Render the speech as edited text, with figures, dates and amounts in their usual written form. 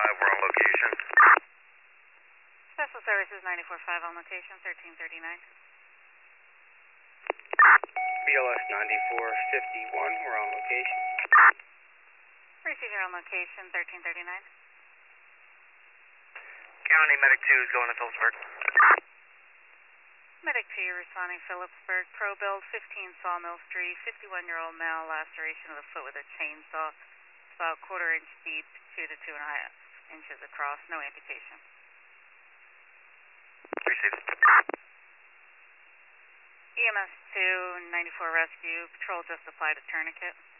we're on location. Special Services 94.5 on location, 1339. BLS 9451, we're on location. Receiver on location, 1339. County Medic 2 is going to Phillipsburg. Medic 2 responding Phillipsburg. Pro build 15 Sawmill Street. 51-year-old male, laceration of the foot with a chainsaw. It's about 1/4 inch deep, 2 to 2.5 inches across. No amputation. Received. EMS 2, 94 rescue. Patrol just applied a tourniquet.